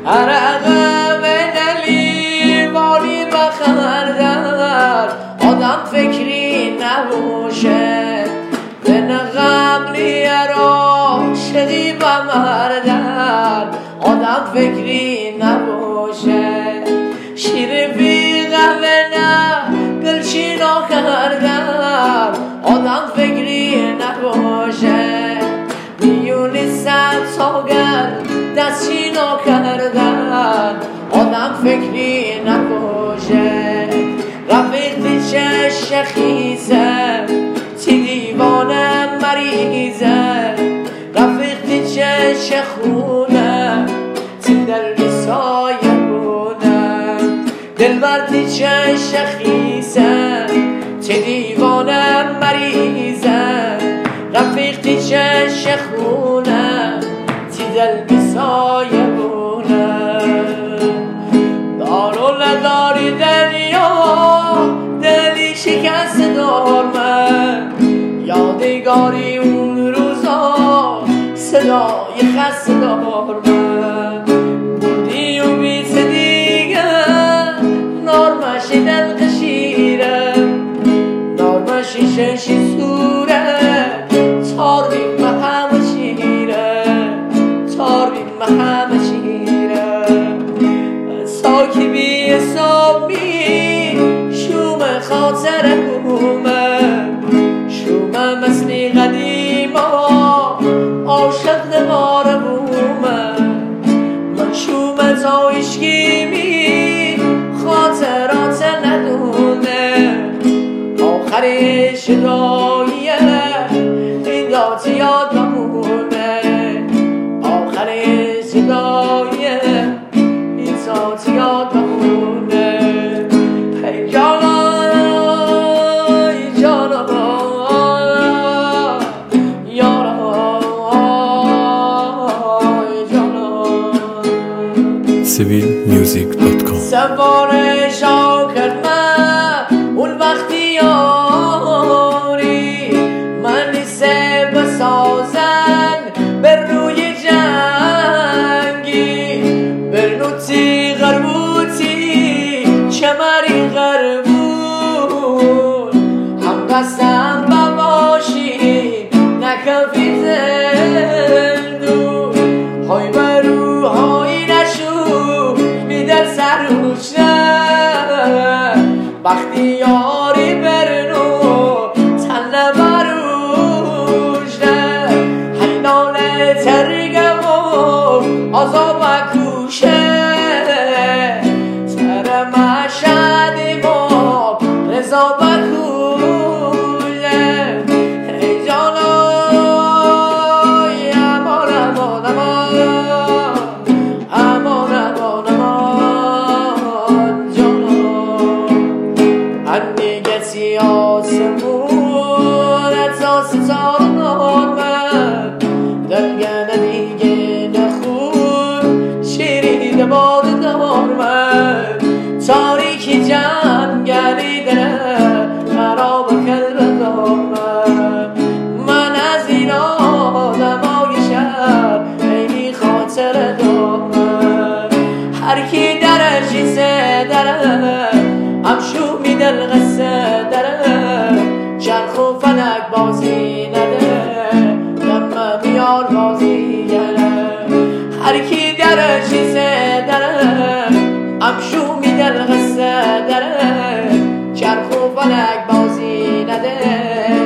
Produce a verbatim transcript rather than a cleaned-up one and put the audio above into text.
عرقه به دلیل وانی بخردن آدم فکری نباشه به نقبلی عاشقی بمردن آدم فکری نباشه شیر بی قهوه نه گلچینا کردن آدم فکری نباشه میونی صد ساگر دستچینا کردن آدم فکری نباشه رفیقی چشم خیزه تی دیوانه مریضه رفیقی چشم خونه تی دل سایه بونه دلبردی چشم خیزه تی دیوانه مریضه رفیقی چشم خونه تی دل سایه بونه دارو نداری دنیا دلی شکست دارم یادگاری اون روزا صدای خسته دارم بودی و بیت دیگه نارمشی دل قشیره نارمشی ششی سوره تار بیم همه شیره تار بیم همه شیره ساکی بی حسابی شوم خاطر بومه شوم مثلی قدیما عاشق نوار بومه من شوم زایشگیمی خاطرات ندونه آخر شداییه این دات یاد نمونه آخر شداییه این دات یاد نمونه ای جانا ای جانا یارا ای جانا سیویل میوزیک دات کام سوار شاکر من اون وقتی یاری من نیسته بسازن بر روی جنگی برنوتی غربوتی چمری غربون هم قسم بباشی نکفی زندون های برو های نشو میدر سروش نه وقتی یاری برنو تن بروش نه حینانه ترگم و عذاب کوشه سر مشهدی با رضا بکوله ای جانای امان امان امان امان امان امان جانا انگتی آسمون اتاس تارنار من دلگنه دیگه نخون شیرین باد دار من تاریکی جنگلی داره خراب قلب دار من من از این آدمای شهر خیلی خاطر دارم هر کی در چیزه داره همشو میدل قصه داره چرخ و فلک بازی نده دم میار بازی گره هر کی در چیزه داره همشو میدل قصه داره چرخ و فلک بازی نده